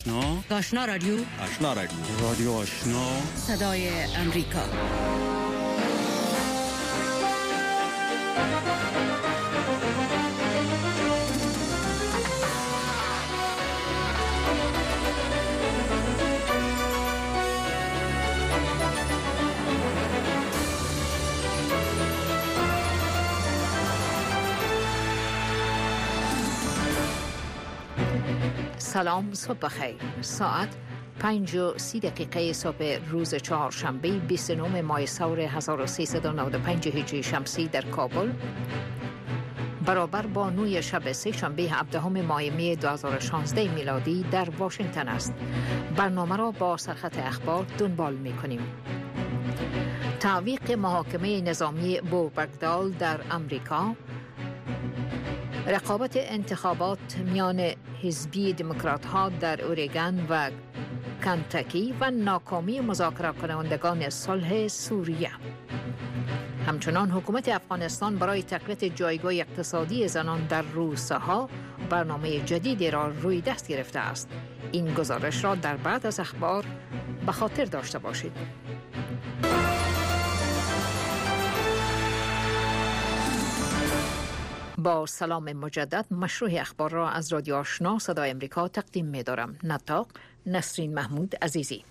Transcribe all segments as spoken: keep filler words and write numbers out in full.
آشنا آشنا رادیو آشنا رادیو رادیو آشنا صدای امریکا. سلام، صبح بخیر. ساعت پنج و سی دقیقه صبح روز چهارشنبه بیست و نه ماه سور هزار و سیصد و نود و پنج هجری شمسی در کابل، برابر با نوی شب سه شنبه هفدهم ماه می دو هزار و شانزده میلادی در واشنگتن است. برنامه را با سرخط اخبار دنبال می کنیم. تعویق محاکمه نظامی بوربگدال در امریکا، رقابت انتخابات میان حزبی دموکرات ها در اوریگان و کنتاکی و ناکامی مذاکره کنندگان صلح سوریه. همچنان حکومت افغانستان برای تقویت جایگاه اقتصادی زنان در روستا برنامه جدیدی را روی دست گرفته است. این گزارش را در بعد از اخبار به خاطر داشته باشید. با سلام مجدد، مشروع اخبار را از رادیو آشنا صدای امریکا تقدیم می دارم. نطاق نسرین محمود عزیزی.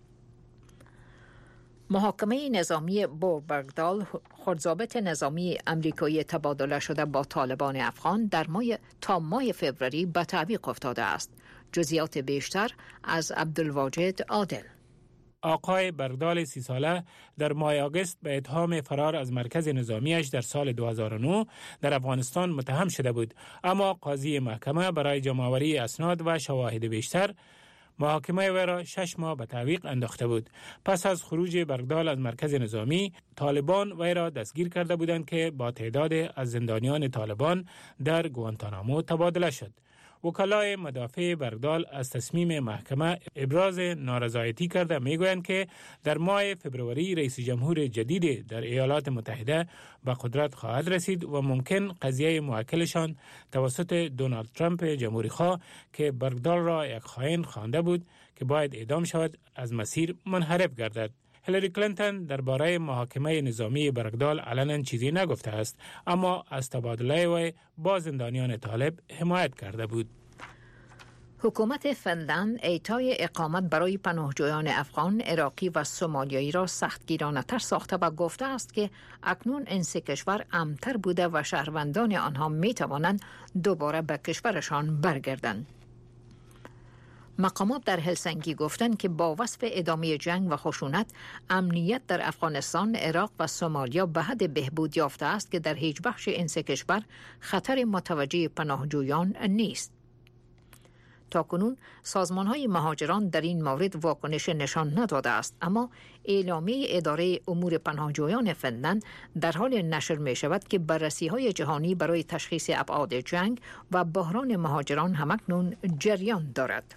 محاکمه نظامی بوربگدال، خردضابط نظامی امریکایی تبادله شده با طالبان افغان، در ماه تا ماه فوریه به تعویق افتاده است. جزئیات بیشتر از عبدالواجد عادل. آقای برگدال سی ساله در ماه آگوست به اتهام فرار از مرکز نظامیش در سال دو هزار و نه در افغانستان متهم شده بود، اما قاضی محکمه برای جمع‌آوری اسناد و شواهد بیشتر محاکمه وی را شش ماه به تعویق انداخته بود. پس از خروج برگدال از مرکز نظامی، طالبان وی را دستگیر کرده بودند که با تعداد از زندانیان طالبان در گوانتانامو تبادله شد. وکلای مدافع برگدال از تصمیم محکمه ابراز نارضایتی کرده میگویند که در ماه فبروری رئیس جمهور جدید در ایالات متحده به قدرت خواهد رسید و ممکن قضیه موکلشان توسط دونالد ترامپ جمهوری خواه که برگدال را یک خائن خوانده بود که باید اعدام شود از مسیر منحرف گردد. هیلاری کلینتون درباره محاکمه نظامی برگدال علنا چیزی نگفته است، اما از تبادله وی با زندانیان طالب حمایت کرده بود. حکومت فنلند اعطای اقامت برای پناهجویان افغان، عراقی و سومالیایی را سختگیرانه‌تر ساخته و گفته است که اکنون این سه کشور امن‌تر بوده و شهروندان آنها می توانند دوباره به کشورشان برگردند. مقامات در هلسینکی گفتند که با وصف ادامه جنگ و خشونت، امنیت در افغانستان، عراق و سومالیا به حد بهبود یافته است که در هیچ بخش این سه کشور خطر متوجه پناهجویان نیست. تاکنون سازمان‌های مهاجران در این مورد واکنش نشان نداده است، اما اعلامیه اداره امور پناهجویان فنلند در حال نشر می شود که بررسی‌های جهانی برای تشخیص ابعاد جنگ و بحران مهاجران همکنون جریان دارد.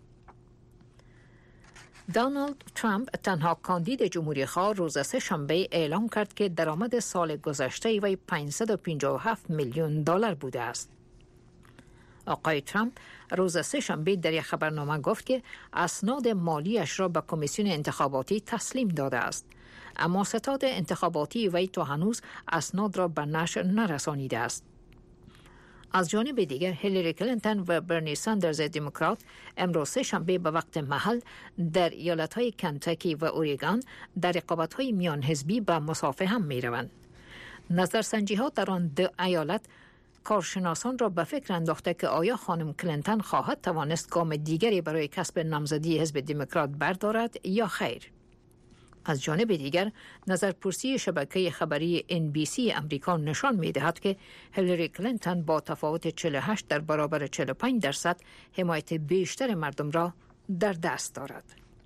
دونالد ترامپ، تنها کاندید جمهوری خواه، روز سه شنبه اعلام کرد که درآمد سال گذشته وی پانصد و پنجاه و هفت میلیون دلار بوده است. آقای ترامپ روز سه شنبه در یک خبرنامه گفت که اسناد مالیش را به کمیسیون انتخاباتی تسلیم داده است، اما ستاد انتخاباتی وی تا هنوز اسناد را به نشر نرسانیده است. از جانب دیگر هیلاری کلینتون و برنی ساندرز دموکرات امروز سه شنبه به وقت محل در ایالت‌های کنتاکی و اوریگان در رقابت‌های میان حزبی به مصافحه می روند. نظرسنجی‌ها در آن دو ایالت کارشناسان را به فکر انداخته که آیا خانم کلینتون خواهد توانست گام دیگری برای کسب نامزدی حزب دموکرات بردارد یا خیر. از جانب دیگر نظرپرسی شبکه خبری ان بی سی امریکا نشان می‌دهد که هیلاری کلینتون با تفاوت چهل و هشت در برابر چهل و پنج درصد حمایت بیشتر مردم را در دست دارد.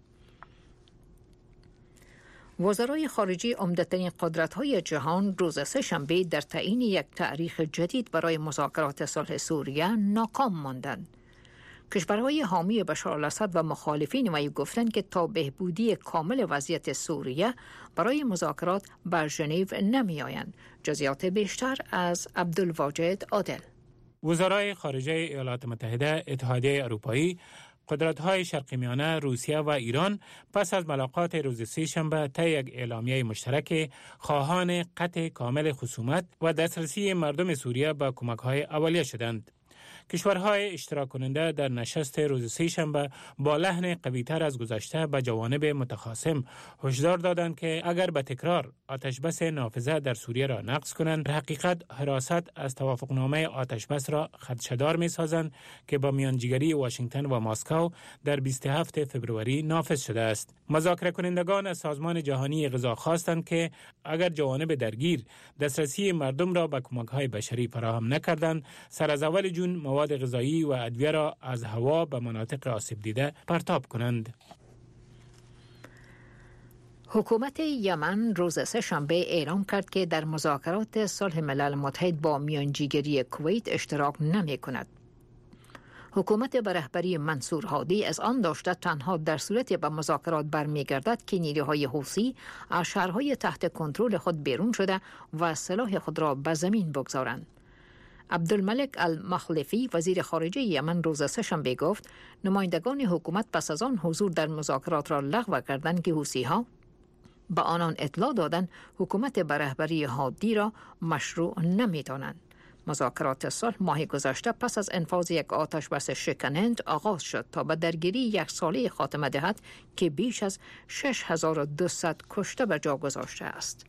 وزرای خارجه عمده‌ترین قدرت‌های جهان روز سه شنبه در تعیین یک تاریخ جدید برای مذاکرات صلح سوریه ناکام ماندند. کشورهای حامی بشار الاسد و مخالفین وی گفتند که تا بهبودی کامل وضعیت سوریه برای مذاکرات بر ژنو نمی آیند. جزئیات بیشتر از عبدالواجد عادل. وزرای خارجه ایالات متحده، اتحادیه اروپایی، قدرت‌های شرق میانه، روسیه و ایران پس از ملاقات روز سه‌شنبه طی یک اعلامیه مشترک خواهان قطع کامل خصومت و دسترسی مردم سوریه به کمک‌های اولیه شدند. کشورهای اشتراک کننده در نشست روز سه‌شنبه با لحن قوی‌تر از گذشته به جوانب متخاصم هشدار دادند که اگر به تکرار آتشبس نافذه در سوریه را نقض کنند، در حقیقت حراست از توافقنامه آتشبس را خدشه‌دار می‌سازند که با میانجیگری واشنگتن و مسکو در بیست و هفتم فوریه نافذ شده است. مذاکره کنندگان از سازمان جهانی غذا خواستند که اگر جوانب درگیر دسترسی مردم را به کمک‌های بشری فراهم نکردند، سر از اول جون مواد غذایی و ادویه را از هوا به مناطق آسیب دیده پرتاب کنند. حکومت یمن روز سه‌شنبه اعلام کرد که در مذاکرات صلح ملل متحد با میانجیگری کویت اشتراک نمی کند. حکومت به رهبری منصور هادی از آن داشته تنها در صورت به مذاکرات برمیگردد که نیروهای حوثی از شهرهای تحت کنترل خود بیرون شده و سلاح خود را به زمین بگذارند. عبدالملک المخلفی وزیر خارجه یمن روز سه‌شنبه گفت نمایندگان حکومت پس از آن حضور در مذاکرات را لغو کردند که حوثی‌ها به آنان اطلاع دادند حکومت به رهبری هادی را مشروع نمی‌دانند. مذاکرات صلح ماه گذشته پس از انفاذ یک آتشبس شکننده آغاز شد تا به درگیری یک ساله خاتمه دهد که بیش از شش هزار و دویست کشته به جا گذاشته است.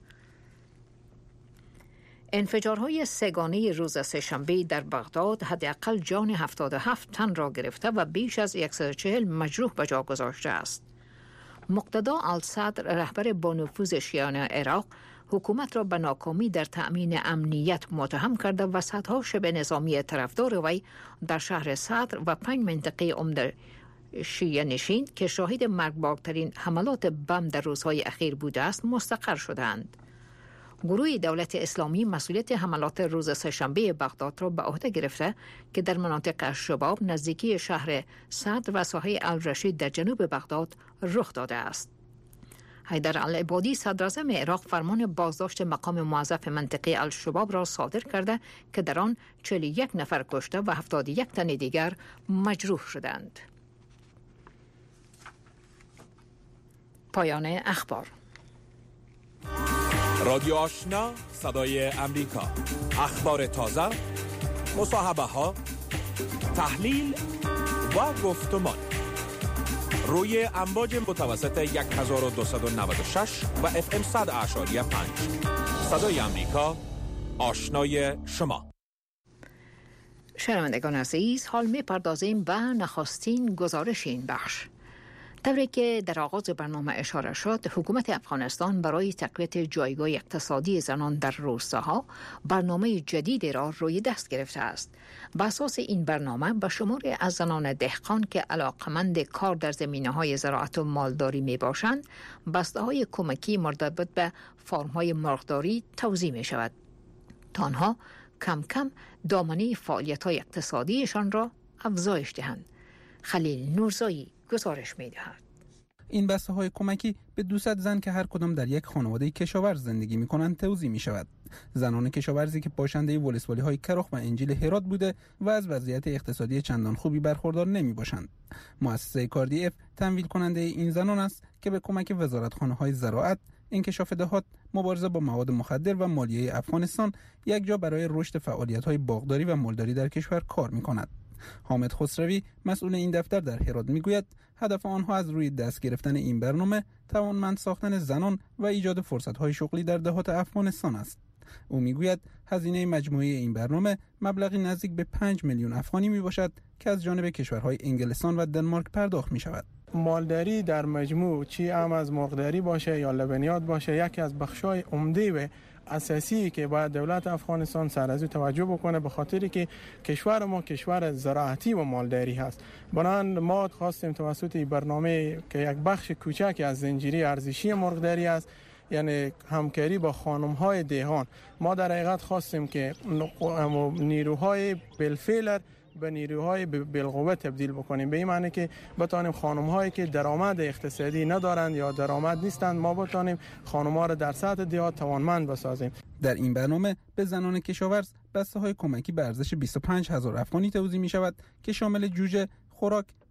انفجارهای سه‌گانه روز سه‌شنبه در بغداد حداقل جان هفتاد و هفت تن را گرفته و بیش از صد و چهل مجروح به جا گذاشته است. مقتدا الصدر رهبر با نفوذ شیعیان عراق حکومت را به ناکامی در تأمین امنیت متهم کرده و صدها شبه نظامی طرفدار وی در شهر صدر و پنج منطقه عمده شیعه نشین که شاهد مرگبارترین حملات بم در روزهای اخیر بوده است مستقر شدند. گروه دولت اسلامی مسئولیت حملات روز سه‌شنبه بغداد را به عهده گرفته که در مناطق الشباب نزدیکی شهر صدر و ساحه الرشید در جنوب بغداد رخ داده است. حیدر العبادی صدراعظم عراق فرمان بازداشت مقام موظف منطقه الشباب را صادر کرده که در آن چهل و یک نفر کشته و هفتاد و یک تن دیگر مجروح شدند. پایان اخبار. رادیو آشنا صدای امریکا، اخبار تازه، مصاحبه ها، تحلیل و گفتمان روی امواج متوسط هزار و دویست و نود و شش و اف ام صد اعشاری پنج. صدای امریکا، آشنای شما. شنوندگان عزیز، حال می پردازیم به نخستین گزارش این بخش. طوری که در آغاز برنامه اشاره شد، حکومت افغانستان برای تقویت جایگاه اقتصادی زنان در روستاها برنامه جدیدی را روی دست گرفته است. بر اساس این برنامه به شماری از زنان دهقان که علاقمند کار در زمینه‌های زراعت و مالداری میباشند، بسته‌های کمکی مرتبط به فرم‌های مرغداری توزیع می‌شود تا آنها کم کم دامنه فعالیت‌های اقتصادیشان را افزایش دهند. خلیل نورزایی گزارش می‌دهد. این بسته های کمکی به دویست زن که هر کدام در یک خانواده کشاورز زندگی می‌کنند توزیع می‌شود. زنان کشاورزی که باشنده ولسوالی‌های کرخ و انجیل هرات بوده و از وضعیت اقتصادی چندان خوبی برخوردار نمی‌باشند. مؤسسه کاردی اف تمویل کننده این زنان است که به کمک وزارتخانه‌های زراعت، انکشاف دهات، مبارزه با مواد مخدر و مالیه افغانستان یک جا برای رشد فعالیت‌های باغداری و مالداری در کشور کار می‌کند. حامد خسروی مسئول این دفتر در هرات میگوید هدف آنها از روی دست گرفتن این برنامه توانمند ساختن زنان و ایجاد فرصت‌های شغلی در دهات افغانستان است. او میگوید هزینه مجموعی این برنامه مبلغی نزدیک به پنج میلیون افغانی میباشد که از جانب کشورهای انگلستان و دنمارک پرداخت میشود. مالداری در مجموع چی هم از مرغداری باشه یا لبنیات باشه، یکی از بخشای عمده و اساسی که باید دولت افغانستان سر از توجه بکنه، به خاطری که کشور ما کشور زراعتی و مالداری هست. بنابراین ما خواستیم توسط این برنامه که یک بخش کوچکی از زنجیره ارزشی مرغداری است، یعنی همکاری با خانم‌های دهان، ما در حقیقت خواستیم که نیروهای بالفعل به نیروهای بالقوه تبدیل بکنیم، به این معنی که بتانیم خانم‌هایی که درآمد اقتصادی ندارند یا درآمد نیستند، ما بتانیم خانم‌ها را در سطح دهات توانمند بسازیم. در این برنامه به زنان کشاورز بسته‌های کمکی به ارزش بیست و پنج هزار افغانی توزیع می‌شود که شامل جوجه، خوراک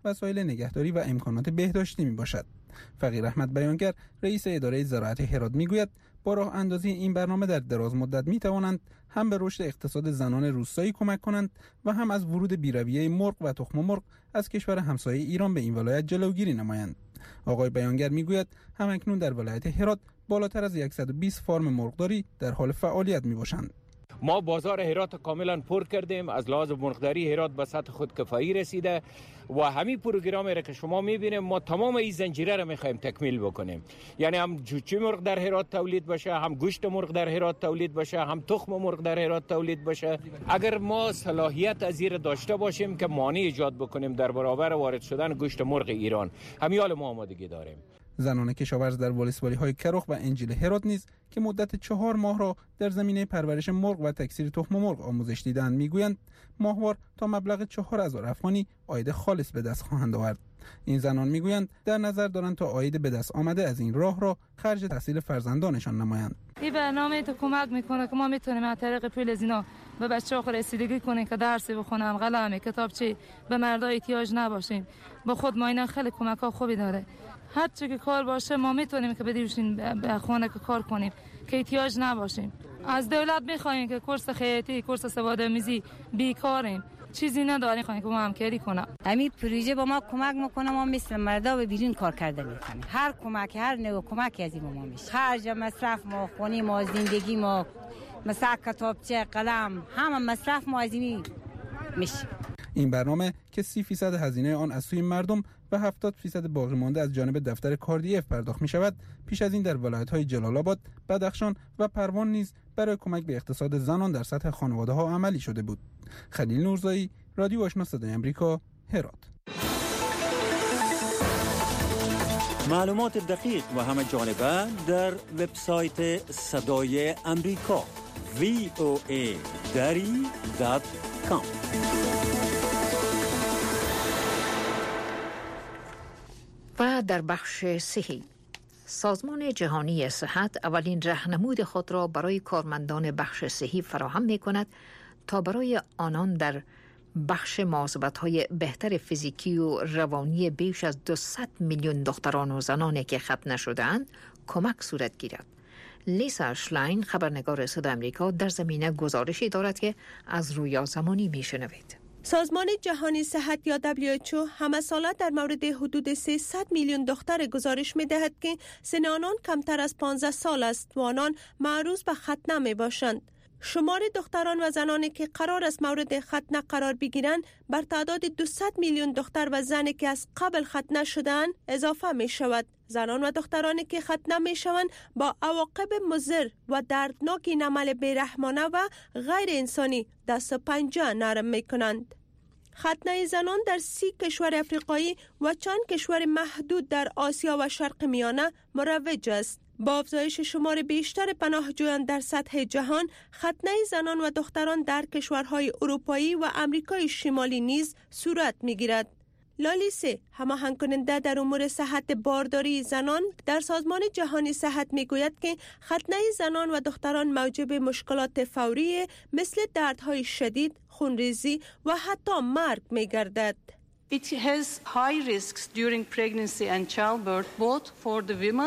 وسایل نگهداری و امکانات بهداشتی میباشد. فقیر احمد بیانگر رئیس اداره زراعت هرات میگوید با راه اندازی این برنامه در دراز مدت می توانند هم به رشد اقتصاد زنان روستایی کمک کنند و هم از ورود بی‌رویه مرغ و تخم مرغ از کشور همسایه ایران به این ولایت جلوگیری نمایند. آقای بیانگر میگوید همکنون در ولایت هرات بالاتر از صد و بیست فارم مرغداری در حال فعالیت می باشند. ما بازار هرات کاملا پر کردیم، از لحاظ مرغداری هرات به سطح خود کفایی رسیده و همین پروگرامی را که شما میبینیم ما تمام این زنجیره را میخوایم تکمیل بکنیم. یعنی هم جوجه مرغ در هرات تولید بشه، هم گوشت مرغ در هرات تولید بشه، هم تخم مرغ در هرات تولید بشه. اگر ما صلاحیت از این داشته باشیم که مانع ایجاد بکنیم در برابر وارد شدن گوشت مرغ ایران، همیال ما آمادگی داریم. زنان کشاورز در ولسوالی های کرخ و انجیل هرات نیز که مدت چهار ماه را در زمینه پرورش مرغ و تکثیر تخم مرغ آموزش دیدند میگویند ماهوار تا مبلغ چهار هزار افغانی عاید خالص به دست خواهند آورد. این زنان میگویند در نظر دارند تا عاید به دست آمده از این راه را خرج تحصیل فرزندانشان نمایند. این برنامه تو کمک میکنه که ما میتونیم از طریق پول از اینا به بچه‌ها رسیدگی کنیم که درس بخونن، قلم، کتابچه به مردا احتیاج نباشیم. با خود ما اینا خیلی کمک‌ها خوبی داره. هر چی که کار باشه ما میتونیم که بدیوشین به خانه که کار کنیم که احتیاج نباشیم. از دولت میخوایم که کورس خیاطی، کورس سوادآموزی، بیکاریم، چیزی نداریم، خواهیم که ما همکاری کنه. همین پروژه با ما کمک میکنه، ما مثل مردا به بیرون کار کرده میکنیم. هر کمک، هر نوع کمکی از این ما میشه. خرج مصرف ما، خونی ما، زندگی ما، مثلا کتابچه، قلم، همه مصرف ما از این میشه. این برنامه که سی فیصد هزینه آن از سوی مردم و هفتاد فیصد باقی مانده از جانب دفتر کاردیف پرداخت می شود، پیش از این در ولایت‌های جلال آباد، بدخشان و پروان نیز برای کمک به اقتصاد زنان در سطح خانواده‌ها عملی شده بود. خلیل نورزایی، رادیو آشنا صدای آمریکا، هرات. معلومات دقیق و همه جانبه در وبسایت صدای آمریکا وی او ای دری دات کام. و در بخش صحی، سازمان جهانی صحت اولین راهنمود خود را برای کارمندان بخش صحی فراهم می کند تا برای آنان در بخش مواظبت‌های بهتر فیزیکی و روانی بیش از دویست میلیون دختران و زنانی که ختنه شده‌اند کمک صورت گیرد. لیسا شلاین، خبرنگار صدای آمریکا، در زمینه گزارشی دارد که از رویا زمانی میشنوید. سازمان جهانی صحت یا دبلیو اچ او همه ساله در مورد حدود سیصد میلیون دختر گزارش می دهد که سن آنان کمتر از پانزده سال است و آنان معرض به ختنه می باشند. شمار دختران و زنانی که قرار است مورد ختنه قرار بگیرند بر تعداد دویست میلیون دختر و زنی که از قبل ختنه شدند اضافه می شود. زنان و دخترانی که ختنه می شوند با عواقب مضر و دردناک این عمل بیرحمانه و غیر انسانی دست و پنجه نرم می کنند. ختنه زنان در سی کشور افریقایی و چند کشور محدود در آسیا و شرق میانه مروج است. با افزایش شمار بیشتر پناهجویان در سطح جهان، ختنه زنان و دختران در کشورهای اروپایی و امریکای شمالی نیز صورت می‌گیرد. لالیسه، هماهنگ کننده در امور صحت بارداری زنان در سازمان جهانی صحت میگوید که ختنه زنان و دختران موجب مشکلات فوری مثل دردهای شدید، خونریزی و حتی مرگ میگردد. It has high risks during pregnancy and childbirth both for the women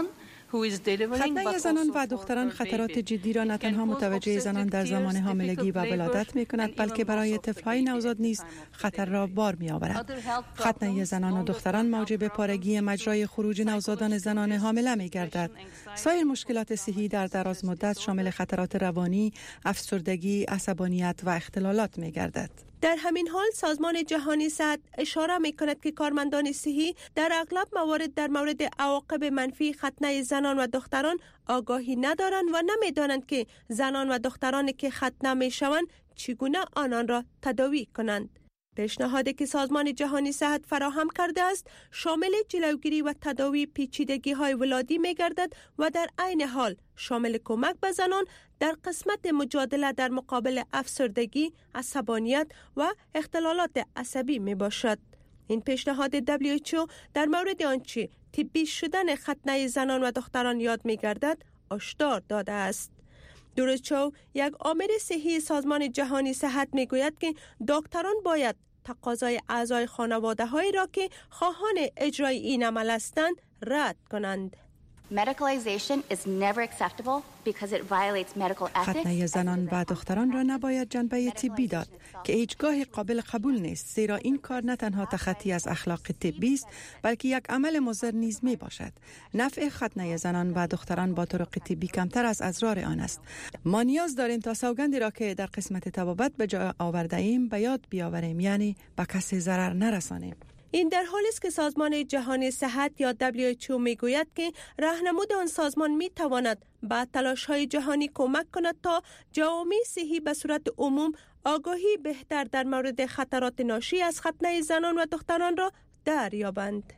ختنه زنان و دختران خطرات جدی را نه تنها متوجه زنان در زمان حاملگی و ولادت می کند، بلکه برای طفل‌های نوزاد نیز خطر را بار می آورد. ختنه زنان و دختران موجب پارگی مجرای خروج نوزادان زنان حامله می گردد. سایر مشکلات صحی در دراز مدت شامل خطرات روانی، افسردگی، عصبانیت و اختلالات می گردد. در همین حال سازمان جهانی صحت اشاره می کند که کارمندان صحی در اغلب موارد در مورد عواقب منفی ختنه زنان و دختران آگاهی ندارند و نمی دانند که زنان و دخترانی که ختنه می شوند چگونه آنان را تداوی کنند. پیشنهادی که سازمان جهانی صحت فراهم کرده است شامل جلوگیری و تداوی پیچیدگی های ولادی می گردد و در عین حال شامل کمک به زنان در قسمت مجادله در مقابل افسردگی، عصبانیت و اختلالات عصبی می باشد. این پیشنهاد دبلیو اچ او در مورد آنچه طبی شدن ختنه زنان و دختران یاد می گردد هشدار داده است. دروچو، یک آمر صحی سازمان جهانی صحت می گوید که دکتران باید تقاضای اعضای خانواده هایی را که خواهان اجرای این عمل هستند رد کنند. Medicalization is never acceptable because it violates medical ethics. ختنه زنان و دختران را نباید جنبه طبی داد که هیچگاه قابل قبول نیست، زیرا این کار نه تنها تخطی از اخلاق طبی است بلکه یک عمل مضر نیز می باشد. نفع ختنه زنان و دختران با طرق طبی کمتر از اضرار آن است. ما نیاز داریم تا سوگندی را که در قسمت طبابت به جای آورده ایم به یاد بیاوریم، یعنی به کسی ضرر نرسانیم. این در حالی است که سازمان جهانی صحت یا دبلیو اچ او میگوید که راهنمود آن سازمان میتواند به تلاش‌های جهانی کمک کند تا جوامع صحی به صورت عموم آگاهی بهتر در مورد خطرات ناشی از ختنه زنان و دختران را دریابند.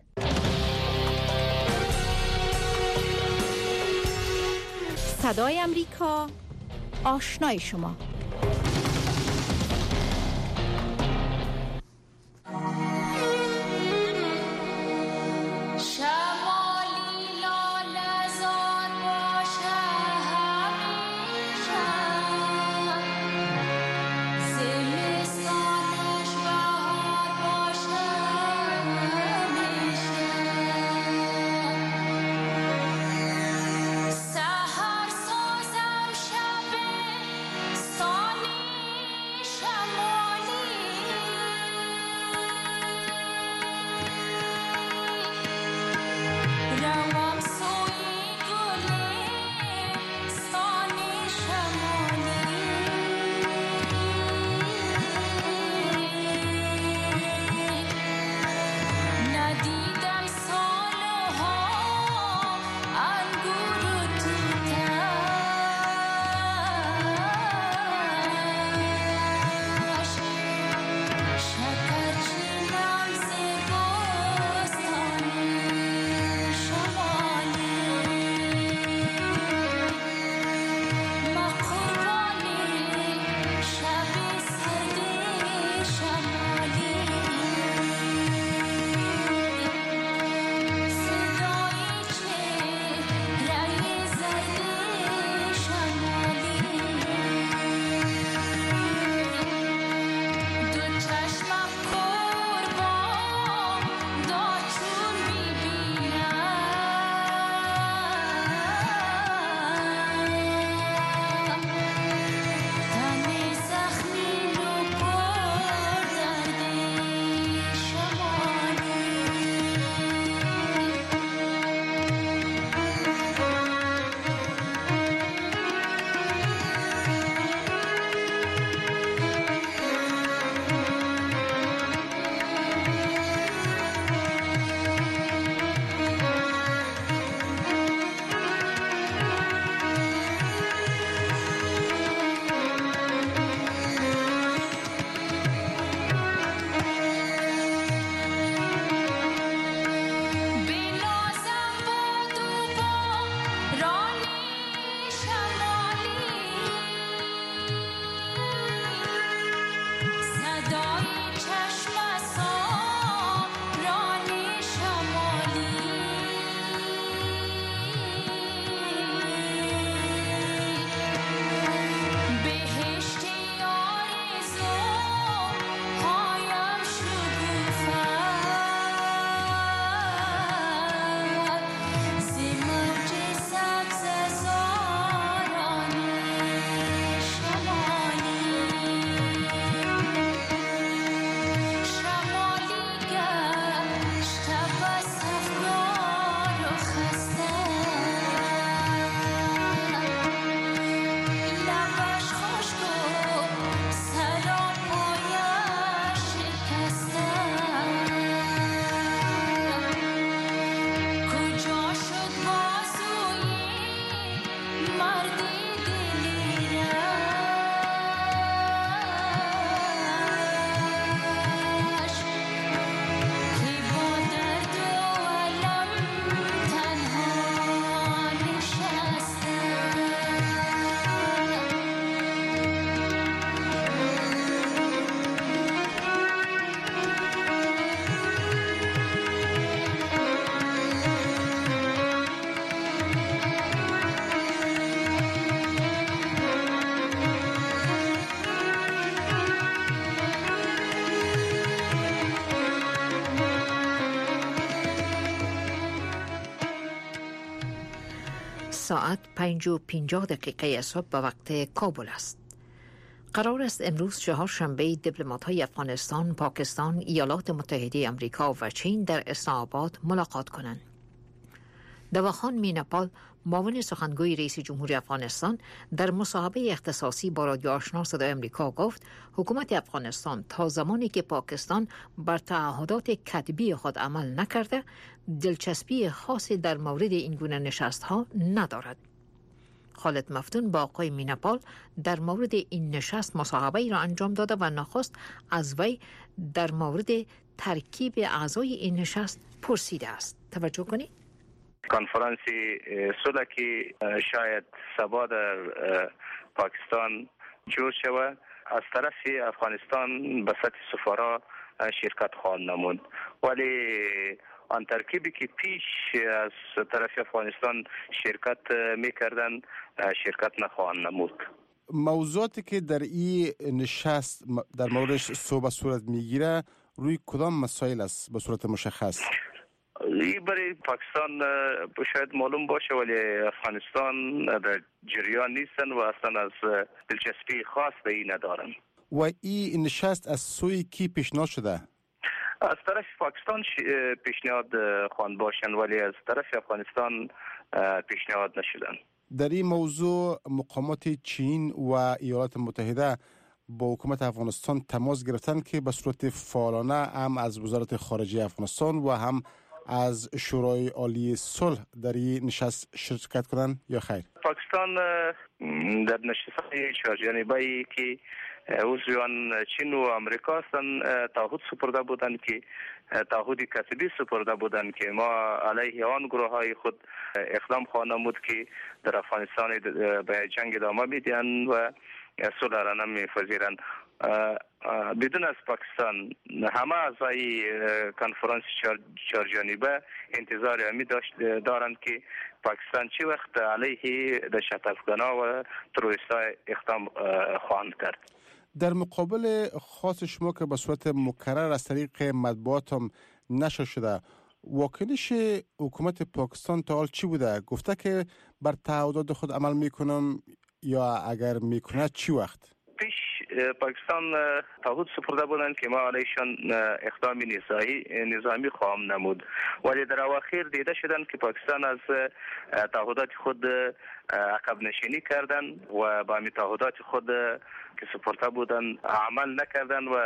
صدای امریکا، آشنای شما. سحر سازم شب ساعت پنج و پنجاه دقیقه صبح به وقت کابل است. قرار است امروز چهارشنبه دیپلمات‌های افغانستان، پاکستان، ایالات متحده آمریکا و چین در اسلام آباد ملاقات کنند. دواخان میناپال، معاون سخنگوی رئیس جمهور افغانستان، در مصاحبه اختصاصی با رادیو آشنا صدای آمریکا گفت حکومت افغانستان تا زمانی که پاکستان بر تعهدات کتبی خود عمل نکرده دلچسپی خاصی در مورد این گونه نشست‌ها ندارد. خالد مفتون با آقای میناپال در مورد این نشست مصاحبه‌ای را انجام داده و نخست از وی در مورد ترکیب اعضای این نشست پرسیده است. توجه کنید. کنفرانسی صلح که شاید سبا در پاکستان جور شود از طرف افغانستان به سطح سفرا شرکت خواهد نمود، ولی آن ترکیبی که پیش از طرف افغانستان شرکت میکردن شرکت نخواهد نمود. موضوعاتی که در این نشست در موردش صحبت صورت میگیره روی کدام مسائل است به صورت مشخص؟ این برای پاکستان شاید معلوم باشه ولی افغانستان در جریان نیستن و اصلا از دلچسپی خاص به این ندارن. و این نشست از سوی کی پیشنهاد شده؟ از طرف پاکستان پیشنهاد خواهند باشن ولی از طرف افغانستان پیشنهاد نشدن. در این موضوع مقامات چین و ایالات متحده با حکومت افغانستان تماس گرفتن که به صورت فعالانه هم از وزارت خارجه افغانستان و هم از شورای عالی صلح در این نشست شرکت کنند یا خیر؟ پاکستان در نشست‌های چهارجانبه‌ای که عضوان چین و آمریکا هستند تعهد سپرده بودند که تعهد کتبی سپرده بودند که ما علیه آن گروه‌های خود اقدام خواهیم نمود که در افغانستان به جنگ ادامه میدهند و صلح را نمی‌پذیرند. بدون از پاکستان همه اعضای کنفرانس چهارجانبه انتظار همی دارند که پاکستان چی وقت علیه دهشت افغانا و تروریست‌ها اقدام خواهند کرد. در مقابل خاص شما که به صورت مکرر از طریق مطبوعات هم نشر شده، واکنش حکومت پاکستان تا حال چی بوده؟ گفته که بر تعهدات خود عمل میکنم یا اگر میکنه چی وقت؟ پیش پاکستان تعهد سپرده بودند که ما علیشان اقدام نظامی نظامی خواهم نمود، ولی در اواخر دیده شدند که پاکستان از تعهدات خود عقب نشینی کردن و با می تعهدات خود که سپرده بودن عمل نکردن و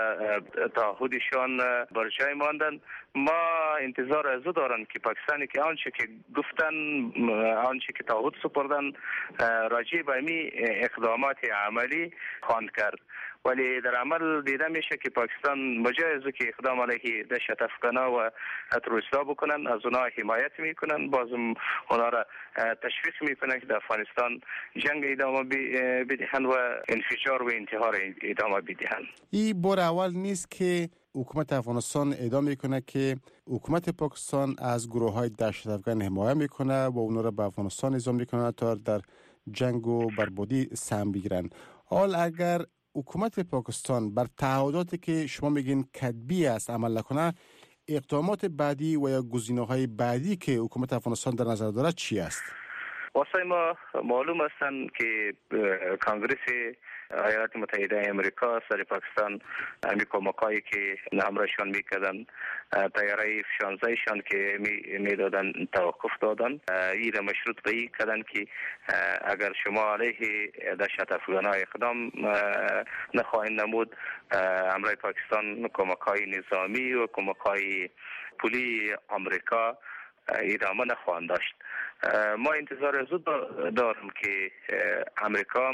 تعهدشان بر جای ماندن. ما انتظار از دارن که پاکستانی که آنچه که گفتن آنچه که تعهد سپردن راجع به می اقدامات عملی خواهند کرد، ولی در عمل دیده میشه که پاکستان بجای از که اقدام علیه دهشت افغانا و تروریست‌ها بکنن از اونها حمایت میکنن، بازم اونها را تشویق میکنن که در افغانستان جنگ ادامه بدهند و انفجار و انتحار ادامه بدهند. این بار اول نیست که حکومت افغانستان اعلام میکنه که حکومت پاکستان از گروه‌های دهشت افغان حمایت میکنه و اونها را به افغانستان اعزام میکنه تا در جنگ و بربادی سهم بگیرن. حال اگر حکومت پاکستان بر تعهداتی که شما میگین کتبی است عمل نکنه، اقدامات بعدی و یا گزینه‌های بعدی که حکومت افغانستان در نظر دارد چی است؟ واسه ما معلوم هستند که کانگرس ایالات متحده آمریکا سر پاکستان همی کمکایی که همراهشان میکردن تیاره شانزده شان که میدادن توقف دادن، این مشروط به این کردن که اگر شما علیه دهشت افغانا اقدام نخواهید نمود همراه پاکستان کمکای نظامی و کمکای پولی آمریکا ادامه نخواهند داشت. ما انتظار از دارم که امریکا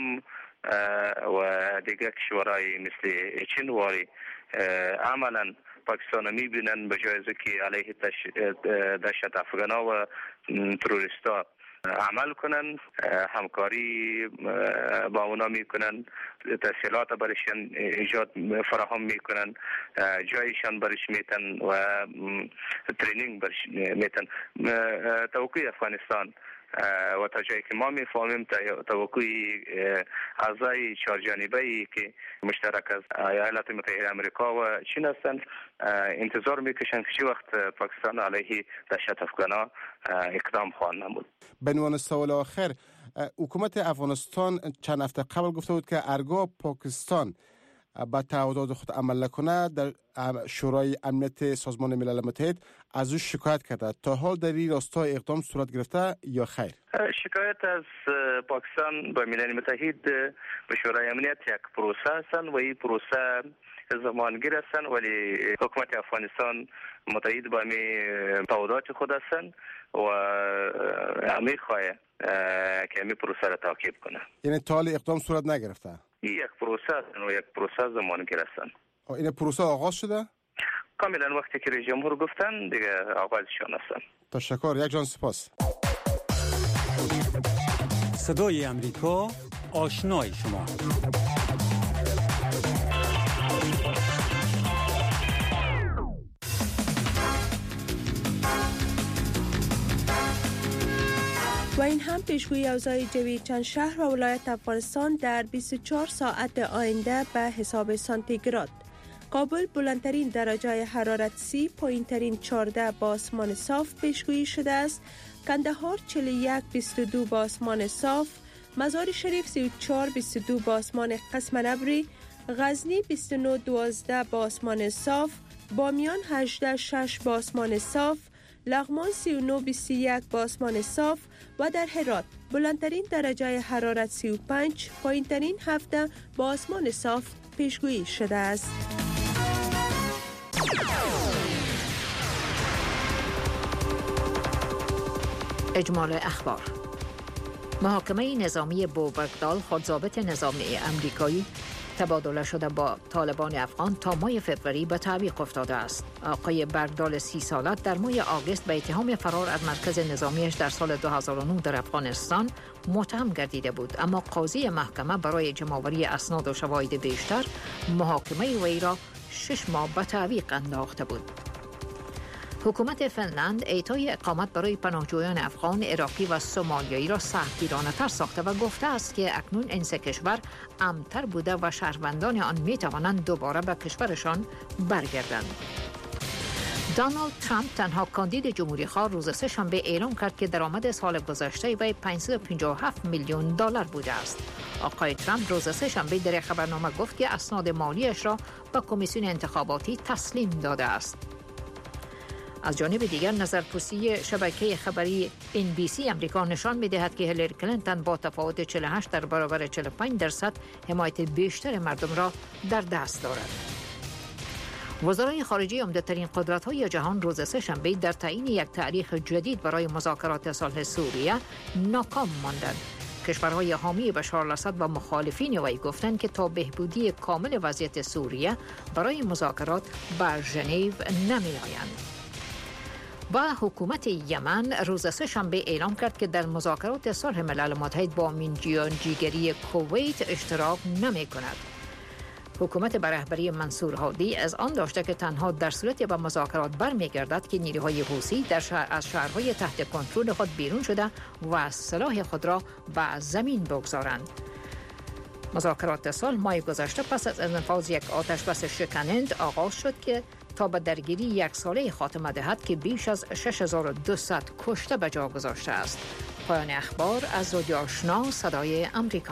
و دیگر کشورهای مثل چین واری عملا پاکستان میبینن به جای از که علیه دهشت افغانا و تروریستا عمل کنن، همکاری با اونا میکنن، تسهیلات برشان ایجاد فراهم میکنن، جایشان برش میتن و ترینینگ برش میتن. توقع افغانستان و تا جایی که ما میفهمیم توقع اعضای چهار جانبه ای که مشترک از ایالات متحده آمریکا و چین هستند انتظار میکشند که چه وقت پاکستان علیه دهشت افغانا اقدام خواهد نمود. به عنوان سوال آخر، حکومت افغانستان چند هفته قبل گفته بود که ارگاه پاکستان با تعهدات خود عمل نکنه در شورای امنیت سازمان ملل متحد از او شکایت کرده. تا حال در این راستا اقدام صورت گرفته یا خیر؟ شکایت از پاکستان به ملل متحد به شورای امنیت یک پروسه هستند و این پروسه زمانگیر هستند، ولی حکومت افغانستان متحد به می تعهدات خود هستند و می خواهد که می پروسه را تعقیب کنه. یعنی تا حال اقدام صورت نگرفته؟ این یک پروسه هستند و یک پروسه زمانگیر هستند. این پروسه آغاز شده؟ کاملا وقتی که رئیس جمهور گفتن دیگه آغازشان هستند. تشکر. یک جان سپاس. صدای امریکا، آشنای شما. و این هم پیشگویی اوضاع جوی چند شهر و ولایت افغانستان در بیست و چهار ساعت آینده به حساب سانتیگراد. کابل بلندترین درجه حرارت سی، پایینترین چهارده با آسمان صاف پیشگویی شده است. کندهار چهل و یک بیست و دو با آسمان صاف، مزار شریف سی و چهار بیست و دو با آسمان قسم ابری، غزنی بیست و نه دوازده با آسمان صاف، بامیان هجده شش با آسمان صاف، لغمان سی و نه بیست و یک با آسمان صاف و در هرات بلندترین درجه حرارت سی و پنج، پایینترین هفته با آسمان صاف پیشگویی شده است. اجمال اخبار. محاکمه نظامی بوبکدال، خودضابط نظامی امریکایی تبادله شده با طالبان افغان تا ماه فوریه به تعویق افتاده است. آقای برگدال سی ساله در ماه آگوست به اتهام فرار از مرکز نظامیش در سال دو هزار و نه در افغانستان متهم گردیده بود، اما قاضی محکمه برای جمع‌آوری اسناد و شواهد بیشتر محاکمه وی را شش ماه به تعویق انداخته بود. حکومت فنلند اعطای اقامت برای پناهجویان افغان، عراقی و سومالیایی را سختگیرانه‌تر ساخته و گفته است که اکنون این سه کشور امن‌تر بوده و شهروندان آن می‌توانند دوباره به کشورشان برگردند. دونالد ترامپ، تنها کاندید جمهوری‌خواه، روز سه شنبه اعلام کرد که درآمد سال گذشته وی پانصد و پنجاه و هفت میلیون دلار بوده است. آقای ترامپ روز سه شنبه در خبرنامه گفت که اسناد مالیش را به کمیسیون انتخاباتی تسلیم داده است. از جانب دیگر نظرپرسی شبکه خبری ان بی سی امریکا نشان می‌دهد که هیلاری کلینتون با تفاوت چهل و هشت در برابر چهل و پنج درصد حمایت بیشتر مردم را در دست دارد. وزرای خارجه عمده‌ترین قدرت‌های جهان روز سه شنبه در تعیین یک تاریخ جدید برای مذاکرات صلح سوریه ناکام ماندند. کشورهای حامی بشار الاسد و مخالفین وی گفتند که تا بهبودی کامل وضعیت سوریه برای مذاکرات به ژنو نمی‌آیند. و حکومت یمن روز سه شنبه اعلام کرد که در مذاکرات صلح ملل متحد با میانجیگری کویت اشتراک نمی کند. حکومت به رهبری منصور هادی از آن داشته که تنها در صورتی به مذاکرات برمیگردد که نیروهای حوثی در شهر از شهرهای تحت کنترل خود بیرون شده و سلاح خود را به زمین بگذارند. مذاکرات صلح ماه گذشته پس از نفاذ یک آتش بس شکننده آغاز شد که تا به درگیری یک ساله خاتمه دهد که بیش از شش هزار و دویست کشته به جا گذاشته است. پایان اخبار از رادیو آشنا صدای امریکا.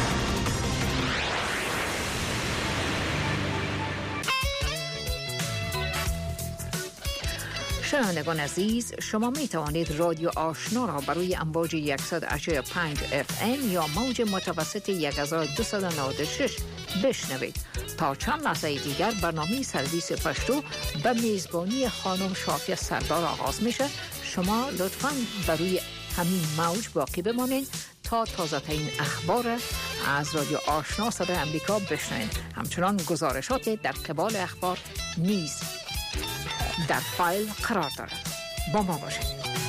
شنوندگان عزیز، شما می توانید رادیو آشنا را برای امواج صد و هشتاد و پنج اف ام یا موج متوسط یک هزار و دویست و نود و شش بشنوید. تا چند لحظه دیگر برنامه سرویس پشتو به میزبانی خانم شافیه سردار آغاز میشه. شما لطفاً برای همین موج باقی بمانید تا تازه ترین اخبار از رادیو آشنا صدای امریکا بشنوید. همچنان گزارشات در قبال اخبار نیز در فایل قرار دارد. با ما باشید.